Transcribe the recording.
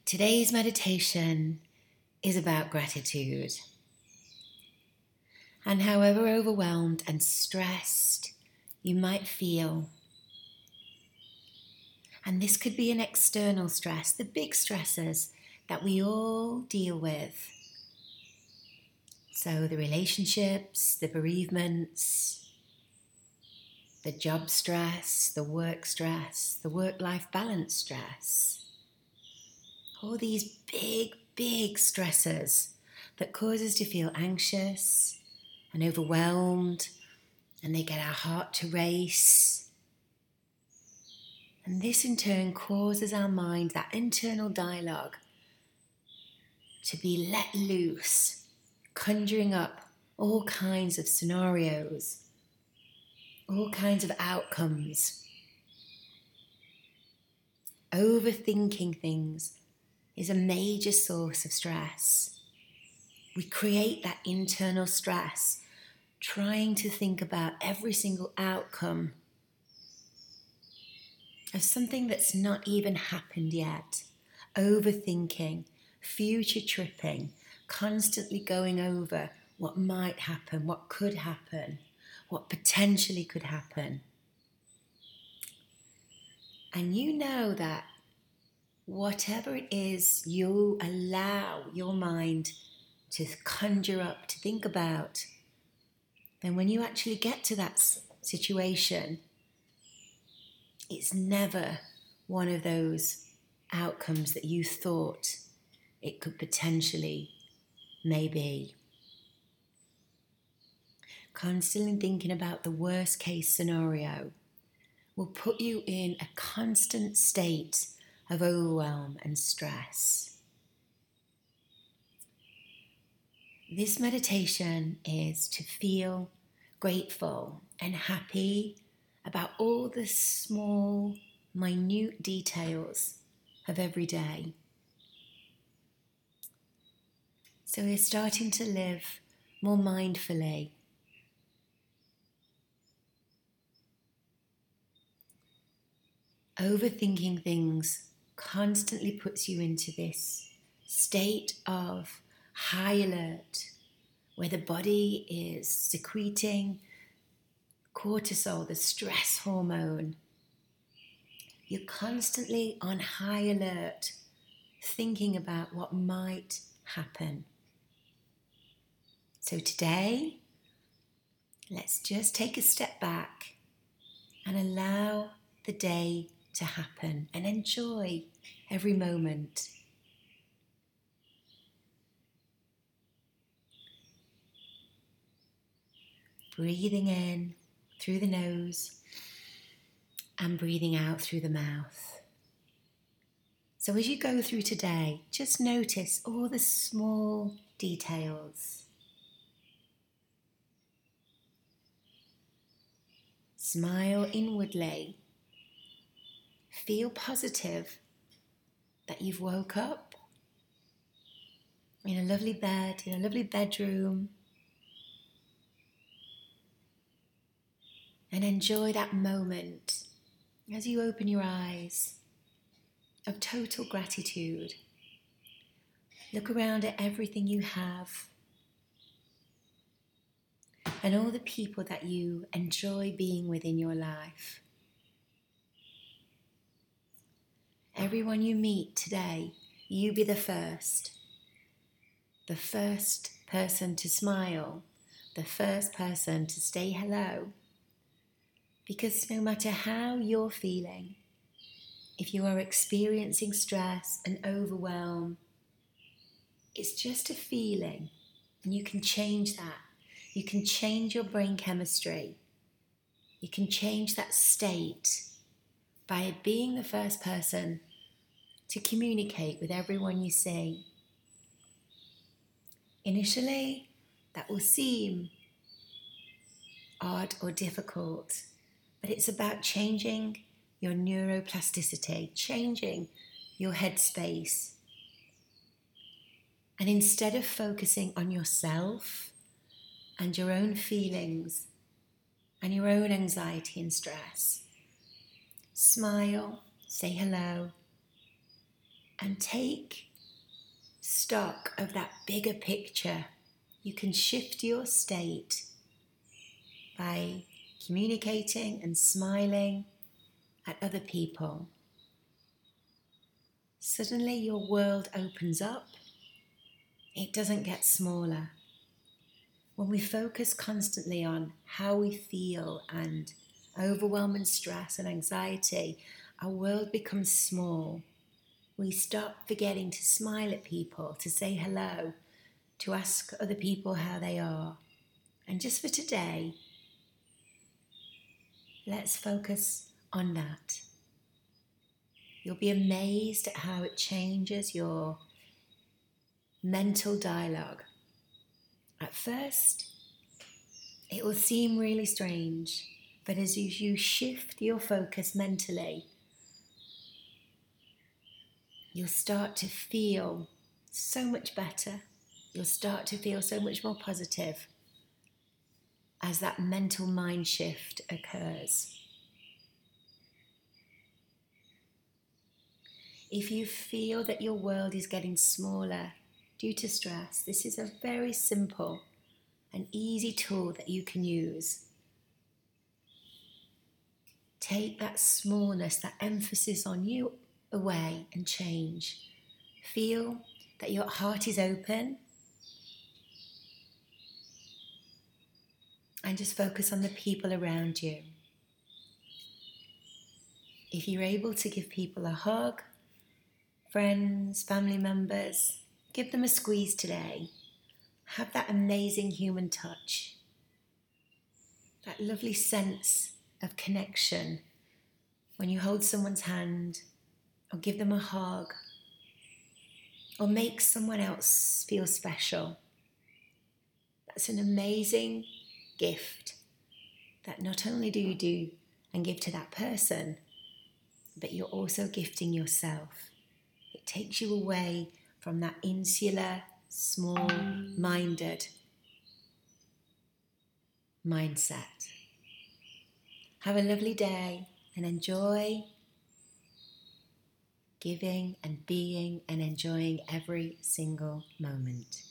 Today's meditation is about gratitude. And however overwhelmed and stressed you might feel, and this could be an external stress, the big stresses that we all deal with. So the relationships, the bereavements, the job stress, the work-life balance stress. All these big stressors that cause us to feel anxious and overwhelmed, and they get our heart to race. And this in turn causes our mind, that internal dialogue, to be let loose, conjuring up all kinds of scenarios, all kinds of outcomes. Overthinking things is a major source of stress. We create that internal stress, trying to think about every single outcome of something that's not even happened yet. Overthinking, future tripping, constantly going over what might happen, what could happen, what potentially could happen. And you know that whatever it is you allow your mind to conjure up, to think about, then when you actually get to that situation, it's never one of those outcomes that you thought it could potentially maybe. Constantly thinking about the worst case scenario will put you in a constant state of overwhelm and stress. This meditation is to feel grateful and happy about all the small, minute details of every day. So we're starting to live more mindfully. Overthinking things constantly puts you into this state of high alert, where the body is secreting cortisol, the stress hormone. You're constantly on high alert, thinking about what might happen. So today, let's just take a step back and allow the day to happen and enjoy every moment. Breathing in through the nose and breathing out through the mouth. So as you go through today, just notice all the small details. Smile inwardly. Feel positive that you've woke up in a lovely bed, in a lovely bedroom. And enjoy that moment as you open your eyes of total gratitude. Look around at everything you have and all the people that you enjoy being with in your life. Everyone you meet today, you be the first person to smile, the first person to say hello. Because no matter how you're feeling, if you are experiencing stress and overwhelm, it's just a feeling, and you can change that. You can change your brain chemistry. You can change that state by being the first person to communicate with everyone you see. Initially, that will seem odd or difficult, but it's about changing your neuroplasticity, changing your headspace. And instead of focusing on yourself and your own feelings and your own anxiety and stress, smile, say hello, and take stock of that bigger picture. You can shift your state by communicating and smiling at other people. Suddenly your world opens up. It doesn't get smaller. When we focus constantly on how we feel and overwhelm and stress and anxiety, our world becomes small. We stop forgetting to smile at people, to say hello, to ask other people how they are. And just for today, let's focus on that. You'll be amazed at how it changes your mental dialogue. At first, it will seem really strange, but as you shift your focus mentally, you'll start to feel so much better. You'll start to feel so much more positive as that mental mind shift occurs. If you feel that your world is getting smaller due to stress, this is a very simple and easy tool that you can use. Take that smallness, that emphasis on you away and change. Feel that your heart is open and just focus on the people around you. If you're able to give people a hug, friends, family members, give them a squeeze today. Have that amazing human touch, that lovely sense of connection when you hold someone's hand or give them a hug or make someone else feel special. That's an amazing gift that not only do you do and give to that person, but you're also gifting yourself. It takes you away from that insular, small-minded mindset. Have a lovely day and enjoy giving and being and enjoying every single moment.